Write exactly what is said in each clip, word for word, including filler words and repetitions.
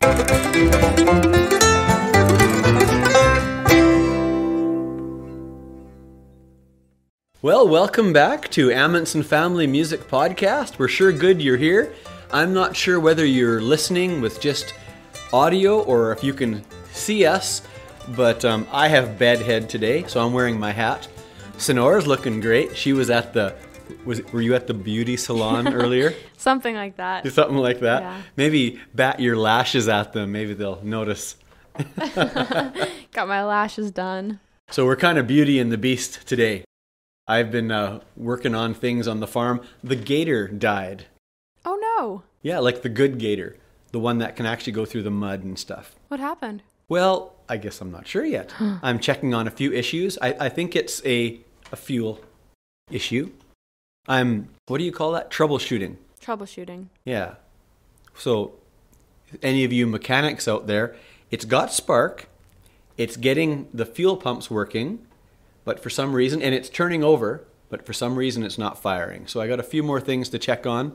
Well, welcome back to Amundsen Family Music Podcast. We're sure good you're here. I'm not sure whether you're listening with just audio or if you can see us, but um, I have bedhead today, so I'm wearing my hat. Sonora's looking great. She was at the, was were you at the beauty salon earlier? Something like that. Something like that? Yeah. Maybe bat your lashes at them. Maybe they'll notice. Got my lashes done. So we're kind of Beauty and the Beast today. I've been uh, working on things on the farm. The gator died. Oh no. Yeah, like the good gator. The one that can actually go through the mud and stuff. What happened? Well, I guess I'm not sure yet. I'm checking on a few issues. I, I think it's a, a fuel issue. I'm, what do you call that? Troubleshooting. Troubleshooting. Yeah. So, any of you mechanics out there, it's got spark. It's getting the fuel pumps working. But for some reason, and it's turning over, but for some reason it's not firing. So I got a few more things to check on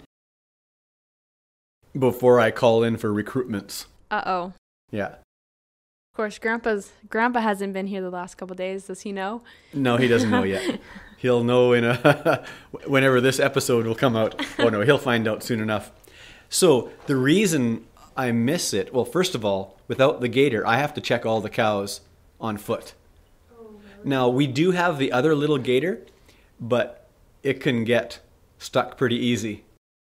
before I call in for recruitments. Uh-oh. Yeah. Of course, Grandpa's Grandpa hasn't been here the last couple of days. Does he know? No, he doesn't know yet. He'll know in a whenever this episode will come out. Oh no, he'll find out soon enough. So the reason I miss it, well, first of all, without the gator, I have to check all the cows on foot. Now, we do have the other little gator, but it can get stuck pretty easy.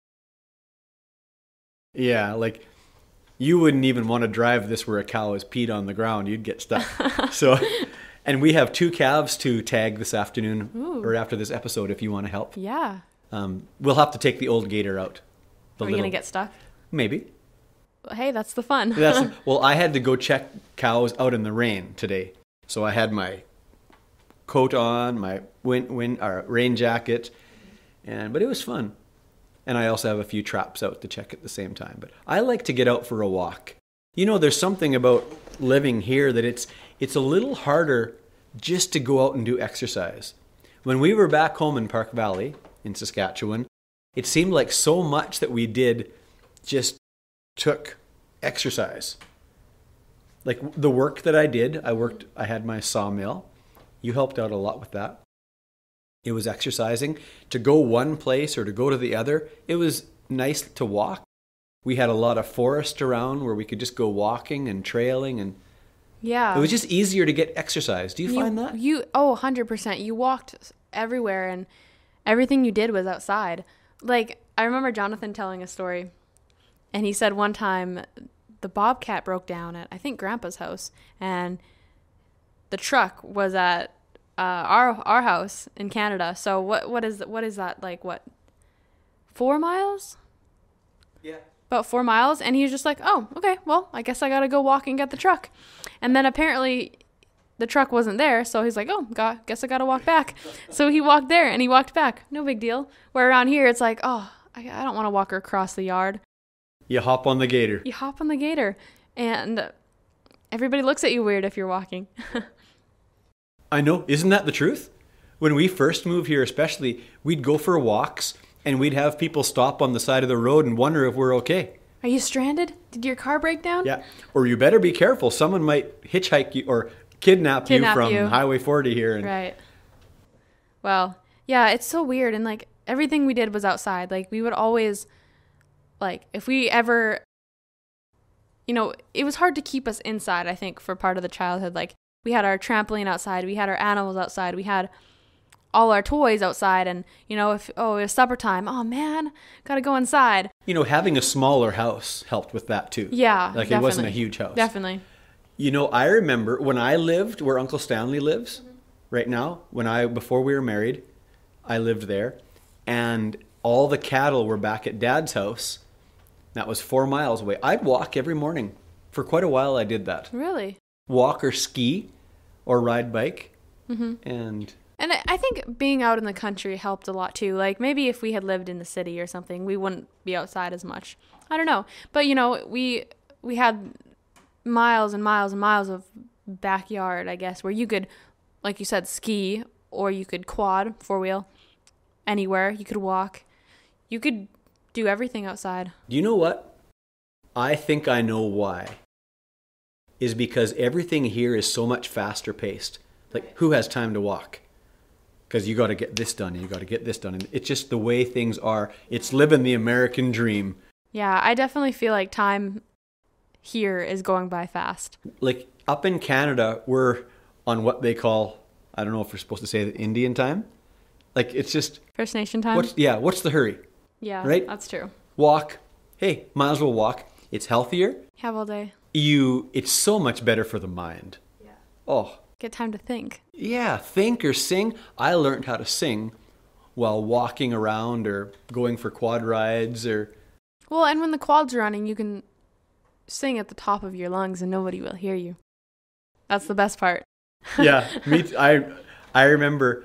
Yeah, like you wouldn't even want to drive this where a cow is peed on the ground. You'd get stuck. So, and we have two calves to tag this afternoon. Ooh. Or after this episode if you want to help. Yeah. Um, we'll have to take the old gator out. The Are you little, going to get stuck? Maybe. Well, hey, that's the fun. That's, well, I had to go check cows out in the rain today. So I had my coat on, my wind, wind, or rain jacket, and but it was fun. And I also have a few traps out to check at the same time. But I like to get out for a walk. You know, there's something about living here that it's it's a little harder just to go out and do exercise. When we were back home in Park Valley in Saskatchewan, it seemed like so much that we did just took exercise. Like the work that I did, I worked, I had my sawmill. You helped out a lot with that. It was exercising. To go one place or to go to the other, it was nice to walk. We had a lot of forest around where we could just go walking and trailing, and Yeah. it was just easier to get exercise. Do you, you find that? You oh, one hundred percent. You walked everywhere and everything you did was outside. Like, I remember Jonathan telling a story, and he said one time the Bobcat broke down at, I think, Grandpa's house, and the truck was at uh, our our house in Canada. So what what is what is that, like, what, four miles? Yeah. About four miles. And he was just like, oh, okay, well, I guess I got to go walk and get the truck. And then apparently the truck wasn't there. So he's like, oh, God, guess I got to walk back. So he walked there and he walked back. No big deal. Where around here, it's like, oh, I, I don't want to walk across the yard. You hop on the gator. You hop on the gator. And everybody looks at you weird if you're walking. I know. Isn't that the truth? When we first moved here especially, we'd go for walks and we'd have people stop on the side of the road and wonder if we're okay. Are you stranded? Did your car break down? Yeah. Or you better be careful. Someone might hitchhike you or kidnap, Kidnap you from you. Highway forty here. And Right. Well, yeah, it's so weird. And, like, everything we did was outside. Like, we would always, like, if we ever, you know, it was hard to keep us inside, I think, for part of the childhood. Like, we had our trampoline outside. We had our animals outside. We had all our toys outside. And, you know, if, oh, it was supper time. Oh, man, got to go inside. You know, having a smaller house helped with that too. Yeah, Like definitely. it wasn't a huge house. Definitely. You know, I remember when I lived where Uncle Stanley lives mm-hmm. right now, when I, before we were married, I lived there, and all the cattle were back at Dad's house. That was four miles away. I'd walk every morning. For quite a while I did that. Really? Walk or ski or ride bike. Mm-hmm. And And I I think being out in the country helped a lot too. Like, maybe if we had lived in the city or something, we wouldn't be outside as much. I don't know. But, you know, we we had miles and miles and miles of backyard, I guess, where you could, like you said, ski, or you could quad, four-wheel, anywhere. You could walk. You could do everything outside. do you know what? I think I know why. Is because everything here is so much faster paced. Like, who has time to walk? Because you got to get this done and you got to get this done. And it's just the way things are. It's living the American dream. Yeah, I definitely feel like time here is going by fast. Like, up in Canada, we're on what they call, I don't know if we're supposed to say the Indian time. Like, it's just... First Nation time? What's, yeah, what's the hurry? Yeah, right? That's true. Walk. Hey, might as well walk. It's healthier. Have all day. You, it's so much better for the mind. Yeah. Oh. Get time to think. Yeah, think or sing. I learned how to sing while walking around or going for quad rides or... Well, and when the quad's running, you can sing at the top of your lungs and nobody will hear you. That's the best part. Yeah, me t- I, I remember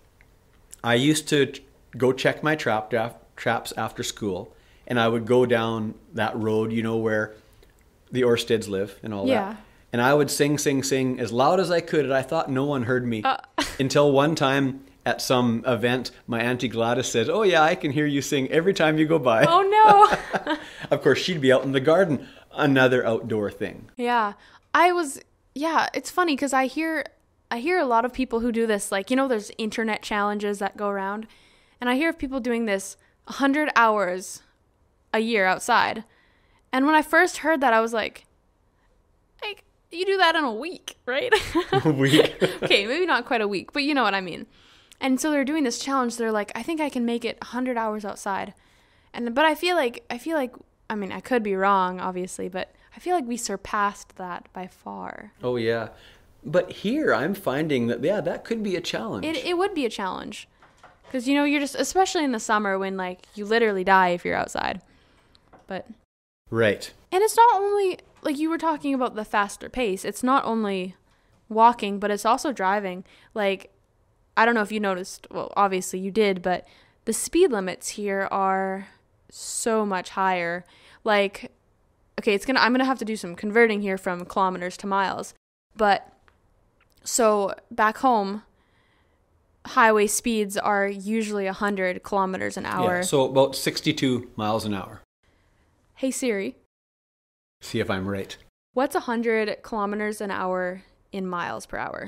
I used to go check my trap daf- traps after school, and I would go down that road, you know, where the Orsteads live and all Yeah. that. And I would sing, sing, sing as loud as I could, and I thought no one heard me. Uh. Until one time at some event, my Auntie Gladys said, "Oh yeah, I can hear you sing every time you go by." Oh no! Of course, she'd be out in the garden. Another outdoor thing. Yeah. I was, yeah, it's funny because I hear, I hear a lot of people who do this, like, you know, there's internet challenges that go around. And I hear of people doing this one hundred hours a year outside. And when I first heard that, I was like, like, you do that in a week, right? A week. Okay, maybe not quite a week, but you know what I mean. And so they're doing this challenge. They're like, I think I can make it one hundred hours outside. And but I feel like I feel like I mean, I could be wrong, obviously, but I feel like we surpassed that by far. Oh yeah. But here I'm finding that yeah, that could be a challenge. It it would be a challenge. Cuz you know, you're just especially in the summer when like you literally die if you're outside. But right. And it's not only like you were talking about the faster pace. It's not only walking, but it's also driving. Like, I don't know if you noticed, well, obviously you did, but the speed limits here are so much higher. Like, okay, it's gonna I'm gonna have to do some converting here from kilometers to miles. But so back home, highway speeds are usually one hundred kilometers an hour. Yeah, so about sixty-two miles an hour. Hey Siri, See if I'm right. what's one hundred kilometers an hour in miles per hour?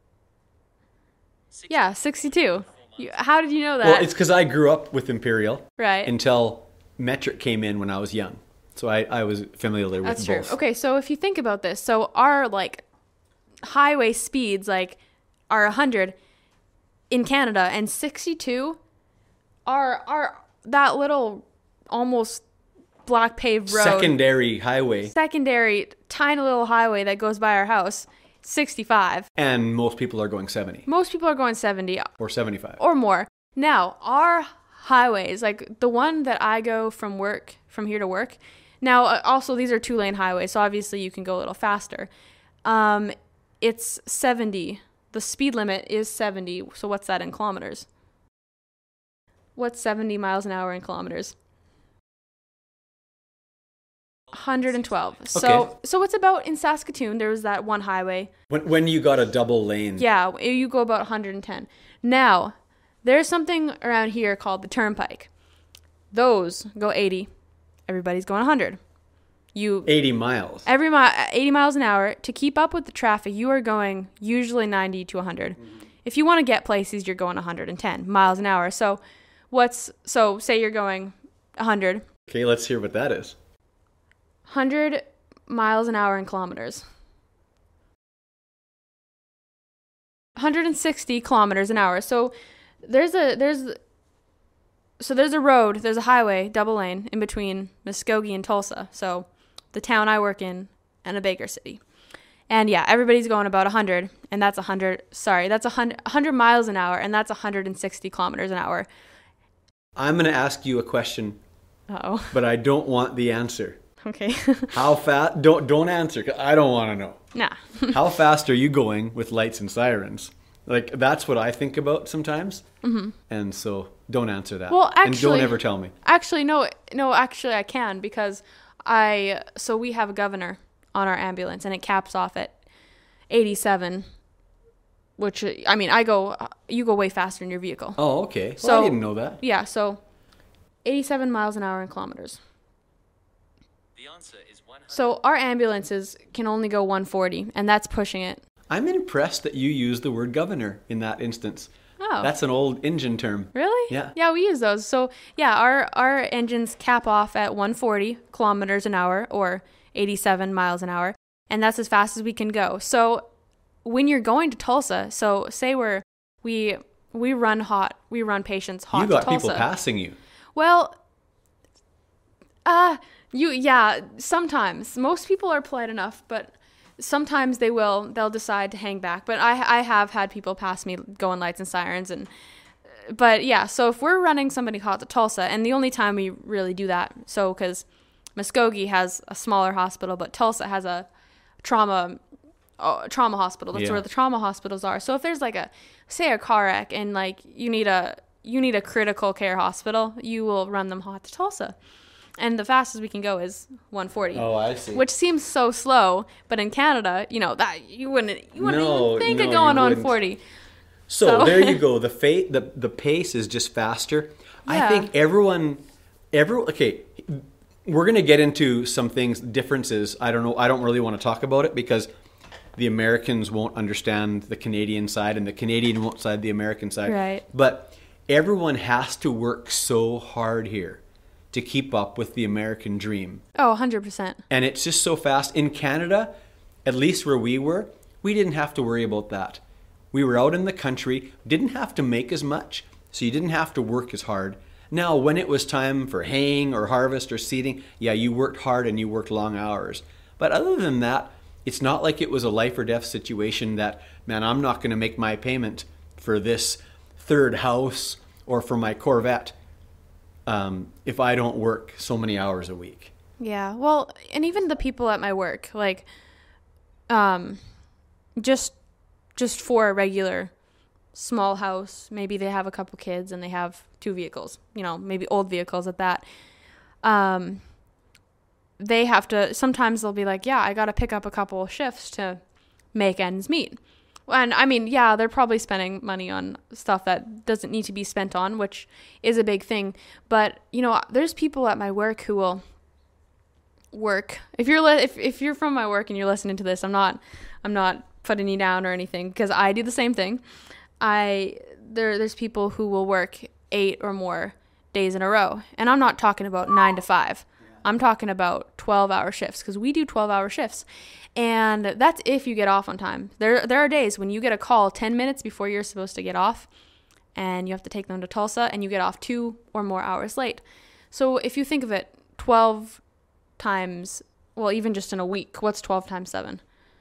Yeah, sixty-two. You, how did you know that? Well, it's because I grew up with Imperial. Right. Until metric came in when I was young. So I, I was familiar with That's both. true. Okay, so if you think about this, so our like highway speeds like are one hundred in Canada, and sixty-two are are that little almost black paved road. Secondary highway. Secondary tiny little highway that goes by our house, sixty-five. And most people are going seventy. Most people are going seventy Or seventy-five. or more. Now, our highways, like the one that I go from work, from here to work. Now, uh, also these are two lane highways, so obviously you can go a little faster. Um, it's seventy. The speed limit is seventy. So what's that in kilometers? What's seventy miles an hour in kilometers? one hundred twelve. So Okay. so it's about in Saskatoon, there was that one highway. When, when you got a double lane. Yeah, you go about one hundred ten. Now, there's something around here called the Turnpike. Those go eighty. Everybody's going one hundred. You eighty miles. every mile eighty miles an hour. To keep up with the traffic, you are going usually ninety to one hundred. Mm-hmm. If you want to get places, you're going one hundred ten miles an hour. So, what's so say you're going one hundred. Okay, let's hear what that is. one hundred miles an hour in kilometers. one hundred sixty kilometers an hour. So there's a there's so there's a road, there's a highway, double lane in between Muskogee and Tulsa. So the town I work in and a Baker City. And yeah, everybody's going about one hundred, and that's one hundred, sorry, that's one hundred, one hundred miles an hour, and that's one hundred sixty kilometers an hour. I'm going to ask you a question, Uh-oh. but I don't want the answer. Okay. How fast? Don't don't answer. 'Cause I don't want to know. Nah. How fast are you going with lights and sirens? Like, that's what I think about sometimes. Mm-hmm. And so don't answer that. Well, and actually- don't ever tell me. Actually, no, no, actually I can, because I, so we have a governor on our ambulance, and it caps off at eighty-seven, which, I mean, I go, you go way faster in your vehicle. Oh, okay. Well, So- I didn't know that. Yeah, so eighty-seven miles an hour in kilometers. So our ambulances can only go one forty, and that's pushing it. I'm impressed that you use the word governor in that instance. Oh. That's an old engine term. Really? Yeah. Yeah, we use those. So, yeah, our, our engines cap off at one forty kilometers an hour or eighty-seven miles an hour, and that's as fast as we can go. So, when you're going to Tulsa, so say we're, we we run hot, we run patients hot You got to Tulsa. people passing you. Well, uh, you, yeah, sometimes. Most people are polite enough, but sometimes they will, they'll decide to hang back. But I, I have had people pass me going lights and sirens. And, but yeah, so if we're running somebody hot to Tulsa, and the only time we really do that, so because Muskogee has a smaller hospital, but Tulsa has a trauma uh, trauma hospital. That's Yeah. where the trauma hospitals are. So if there's like a, say a car wreck and like you need a, you need a critical care hospital, you will run them hot to Tulsa. And the fastest we can go is one forty. Oh, I see. Which seems so slow, but in Canada, you know, that you wouldn't you wouldn't No, even think no, of going you on wouldn't. forty. So, So- there you go. The fa- the the pace is just faster. I Yeah. think everyone, everyone. Okay, we're gonna get into some things, differences. I don't know. I don't really want to talk about it because the Americans won't understand the Canadian side, and the Canadian won't side the American side. Right. But everyone has to work so hard here to keep up with the American dream. Oh, one hundred percent. And it's just so fast. In Canada, at least where we were, we didn't have to worry about that. We were out in the country, didn't have to make as much, so you didn't have to work as hard. Now, when it was time for haying or harvest or seeding, yeah, you worked hard and you worked long hours. But other than that, it's not like it was a life or death situation that, man, I'm not going to make my payment for this third house or for my Corvette um, if I don't work so many hours a week. Yeah. Well, and even the people at my work, like, um, just, just for a regular small house, maybe they have a couple kids and they have two vehicles, you know, maybe old vehicles at that. Um, they have to, sometimes they'll be like, yeah, I got to pick up a couple shifts to make ends meet. And I mean, yeah, they're probably spending money on stuff that doesn't need to be spent on, which is a big thing. But, you know, there's people at my work who will work. If you're li- if if you're from my work and you're listening to this, I'm not I'm not putting you down or anything because I do the same thing. I there there's people who will work eight or more days in a row. And I'm not talking about nine to five. I'm talking about twelve hour shifts because we do twelve hour shifts. And that's if you get off on time. There there are days when you get a call ten minutes before you're supposed to get off and you have to take them to Tulsa and you get off two or more hours late. So if you think of it, twelve times, well, even just in a week, what's twelve times seven?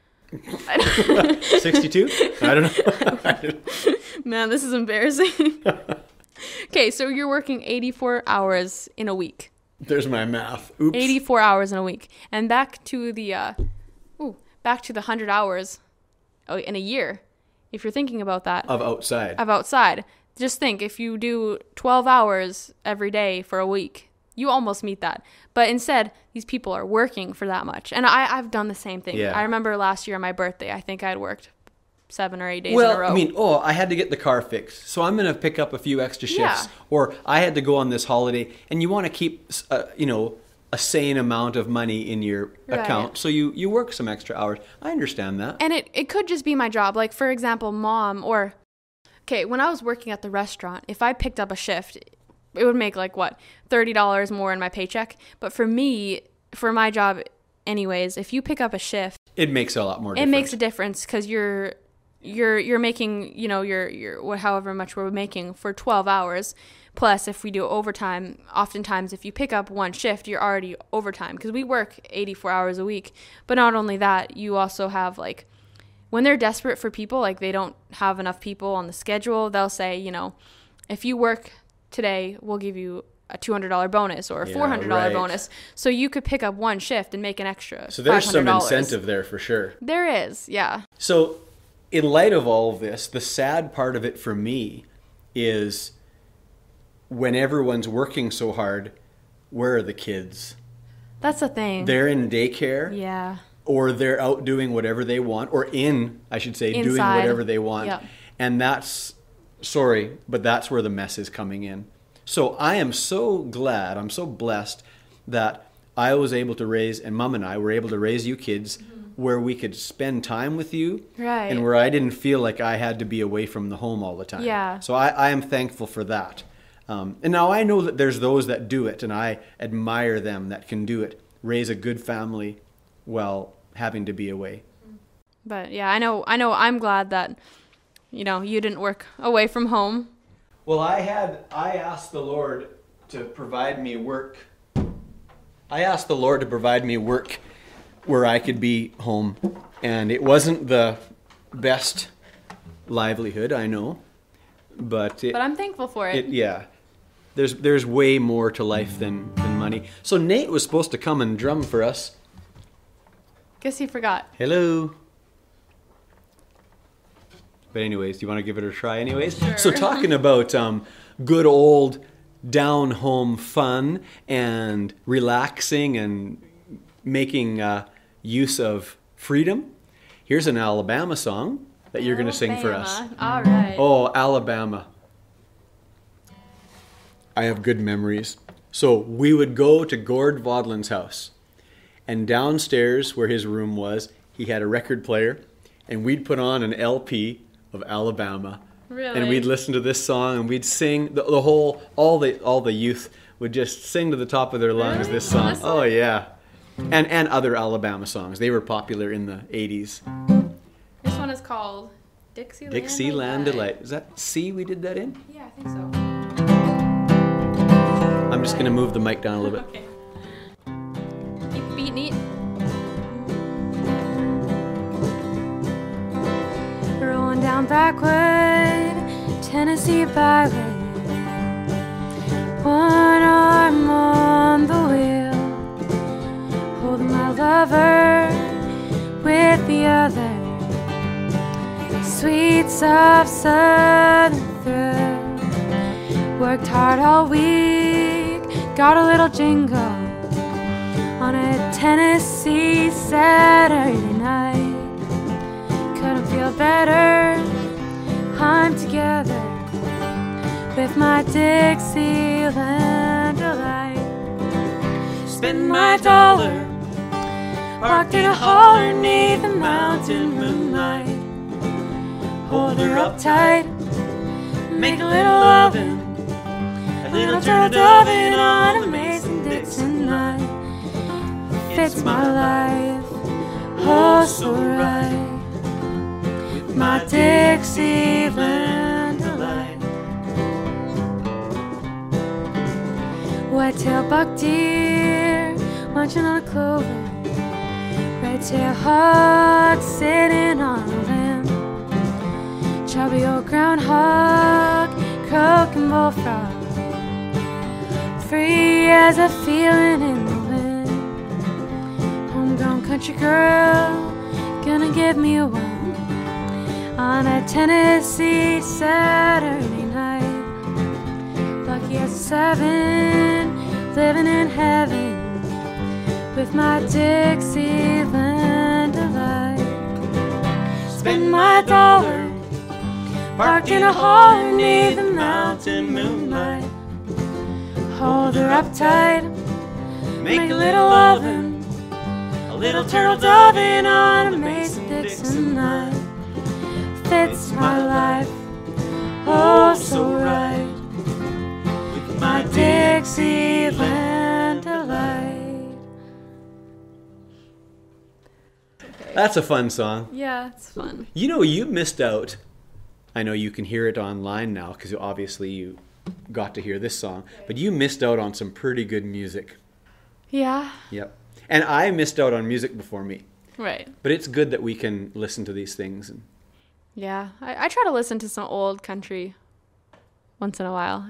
sixty-two? I don't know. Man, this is embarrassing. Okay, so you're working eighty-four hours in a week. There's my math. Oops. eighty-four hours in a week. And back to the uh ooh, back to the one hundred hours oh, in a year. If you're thinking about that. Of outside. Of outside. Just think, if you do twelve hours every day for a week, you almost meet that. But instead, these people are working for that much. And I, I've done the same thing. Yeah. I remember last year on my birthday, I think I'd worked seven or eight days well, in a row. I mean, oh, I had to get the car fixed, so I'm going to pick up a few extra shifts. Yeah. Or I had to go on this holiday, and you want to keep, uh, you know, a sane amount of money in your Right. account, so you, you work some extra hours. I understand that. And it, it could just be my job. Like, for example, mom or... Okay, when I was working at the restaurant, if I picked up a shift, it would make, like, what, thirty dollars more in my paycheck? But for me, for my job anyways, if you pick up a shift... It makes a lot more It difference. makes a difference because you're... You're you're making, you know, your your what however much we're making for twelve hours. Plus, if we do overtime, oftentimes if you pick up one shift, you're already overtime because we work eighty-four hours a week. But not only that, you also have like when they're desperate for people, like they don't have enough people on the schedule, they'll say, you know, if you work today, we'll give you a two hundred dollars bonus or a Yeah, four hundred dollars right. bonus. So you could pick up one shift and make an extra So there's some five hundred dollars. incentive there for sure. There is, yeah. So, in light of all of this, the sad part of it for me is when everyone's working so hard, where are the kids? That's the thing. They're in daycare, Yeah. or they're out doing whatever they want, or in, I should say, doing Inside. whatever they want. Yep. And that's, sorry, but that's where the mess is coming in. So I am so glad, I'm so blessed that I was able to raise, and Mom and I were able to raise you kids where we could spend time with you, Right. and where I didn't feel like I had to be away from the home all the time. Yeah. So I, I am thankful for that. Um, and now I know that there's those that do it, and I admire them that can do it, raise a good family while having to be away. But yeah, I know, I know I'm glad that, you know, you didn't work away from home. Well, I had, I asked the Lord to provide me work. I asked the Lord to provide me work where I could be home. And it wasn't the best livelihood, I know. But it, But I'm thankful for it. it yeah. There's there's way more to life than, than money. So Nate was supposed to come and drum for us. Guess he forgot. Hello. But anyways, do you want to give it a try anyways? Sure. So talking about um, good old down home fun and relaxing and making uh, use of freedom, here's an Alabama song that you're going to sing for us. Alabama. All right. Oh, Alabama. I have good memories. So we would go to Gord Vodlin's house, and downstairs where his room was, he had a record player, and we'd put on an L P of Alabama. Really? And we'd listen to this song, and we'd sing the, the whole, all the all the youth would just sing to the top of their lungs Really? this song. Awesome. Oh yeah, and and other Alabama songs. They were popular in the eighties. This one is called Dixieland. Dixieland Delight. Is that C we did that in? Yeah, I think so. I'm just gonna move the mic down a little bit. Okay. Keep beating it. Rolling down backward, Tennessee byway. One arm on the wheel, holding my lover with the other. Sweet, soft, southern thrill. Worked hard all week, got a little jingle on a Tennessee Saturday night. Couldn't feel better, I'm together with my Dixieland delight. Spend my dollar, parked in a holler neath the mountain moonlight. Hold her up tight, make a little lovin', a little turtle dovin' on a Mason-Dixon night. Fits my life, oh so right, with my Dixieland delight. White-tailed buck deer munching on a clover, red-tailed hawk sitting on a limb, chubby old groundhog croaking bullfrog, free as a feeling in the wind. Homegrown country girl, gonna give me a one on a Tennessee Saturday night. Lucky at seven, living in heaven with my Dixieland delight. Spend my dollar, parked in a hall near the mountain moonlight. Hold her up tight, make a little lovin', a little turtle dovin' on a Mason-Dixon night. Fits my life, oh so right, with my Dixieland delight. That's a fun song. Yeah, it's fun. You know, you missed out. I know you can hear it online now because obviously you got to hear this song, but you missed out on some pretty good music. Yeah. Yep. And I missed out on music before me. Right. But it's good that we can listen to these things. And Yeah. I, I try to listen to some old country once in a while.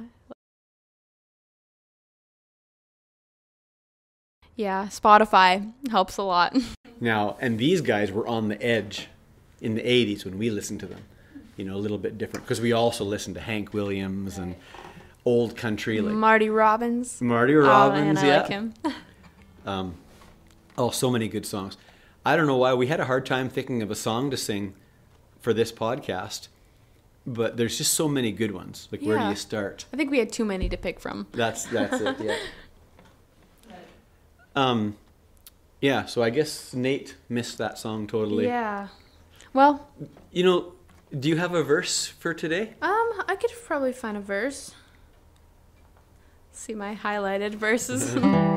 Yeah, Spotify helps a lot. now, and these guys were on the edge in the eighties when we listened to them. You know, a little bit different because we also listened to Hank Williams and old country like Marty Robbins. Marty Robbins. Oh, and I yeah. like him. um, oh, so many good songs. I don't know why we had a hard time thinking of a song to sing for this podcast, but there's just so many good ones. Like, where do Yeah. you start? I think we had too many to pick from. That's that's it. Yeah. Um, yeah, so I guess Nate missed that song totally. Yeah. Well, You know, do you have a verse for today? um, I could probably find a verse. See my highlighted verses.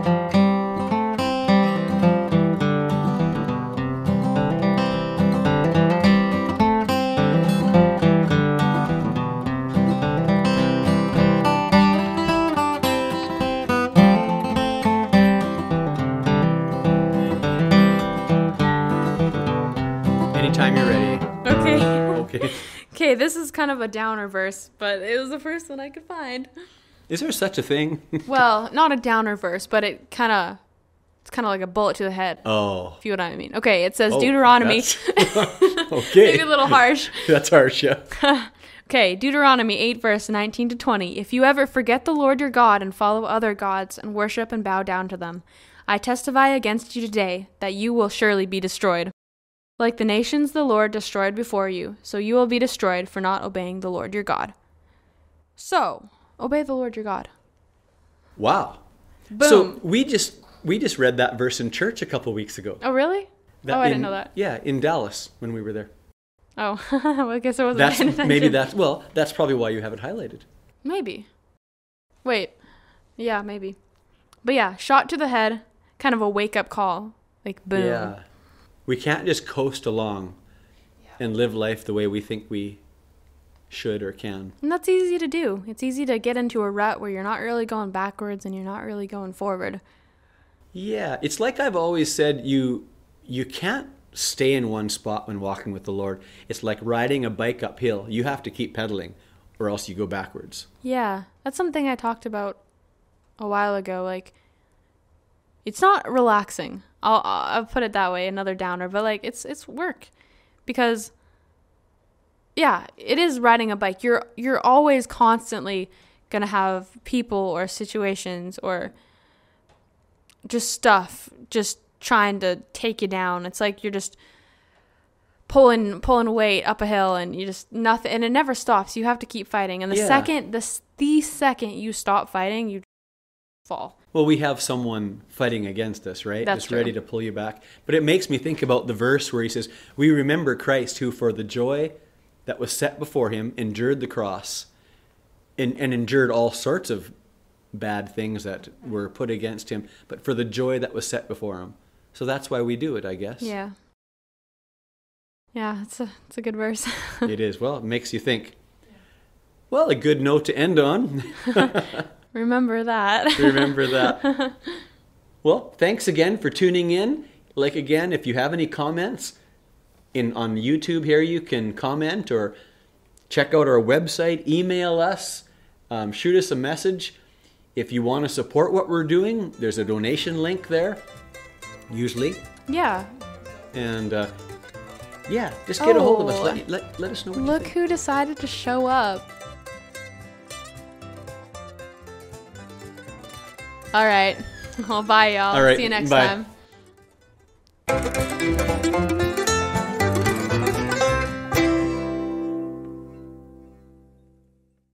Anytime you're ready. Okay. Okay. Okay, this is kind of a downer verse, but it was the first one I could find. Is there such a thing? Well, not a downer verse, but it kind of, it's kind of like a bullet to the head. Oh. If you know what I mean. Okay, it says Oh, Deuteronomy. that's- okay. Maybe a little harsh. That's harsh, yeah. Okay, Deuteronomy eight, verse nineteen to twenty. If you ever forget the Lord your God and follow other gods and worship and bow down to them, I testify against you today that you will surely be destroyed. Like the nations the Lord destroyed before you, so you will be destroyed for not obeying the Lord your God. So, obey the Lord your God. Wow. Boom. So we just we just read that verse in church a couple weeks ago. Oh, really? That oh, I in- didn't know that. Yeah, in Dallas when we were there. Oh, well, I guess I wasn't That's paying attention. maybe that's well, that's probably why you have it highlighted. Maybe. Wait. Yeah, maybe. But yeah, shot to the head, kind of a wake-up call. Like, boom. Yeah. We can't just coast along and live life the way we think we should or can. And that's easy to do. It's easy to get into a rut where you're not really going backwards and you're not really going forward. Yeah, it's like I've always said, you you can't stay in one spot when walking with the Lord. It's like riding a bike uphill. You have to keep pedaling or else you go backwards. Yeah, that's something I talked about a while ago. Like, it's not relaxing. I'll I'll put it that way, another downer, but like it's it's work. Because yeah, it is riding a bike. You're you're always constantly going to have people or situations or just stuff just trying to take you down. It's like you're just pulling pulling weight up a hill and you just nothing, and it never stops. You have to keep fighting. And the Yeah. second the s- the second you stop fighting, you fall. Well, we have someone fighting against us, right? That's Just true. ready to pull you back. But it makes me think about the verse where he says, "We remember Christ who for the joy that was set before him endured the cross and, and endured all sorts of bad things that were put against him, but for the joy that was set before him." So that's why we do it, I guess. Yeah. Yeah, it's a it's a good verse. It is. Well, it makes you think. Well, a good note to end on. Remember that. Remember that. Well, thanks again for tuning in. Like again, if you have any comments in on YouTube here, you can comment or check out our website, email us, um, shoot us a message. If you want to support what we're doing, there's a donation link there, usually. Yeah. And uh, yeah, just get a hold of us. Oh. Let, let, let us know what you Look think. who decided to show up. All right. Well, bye, y'all. All right, See you next bye. time.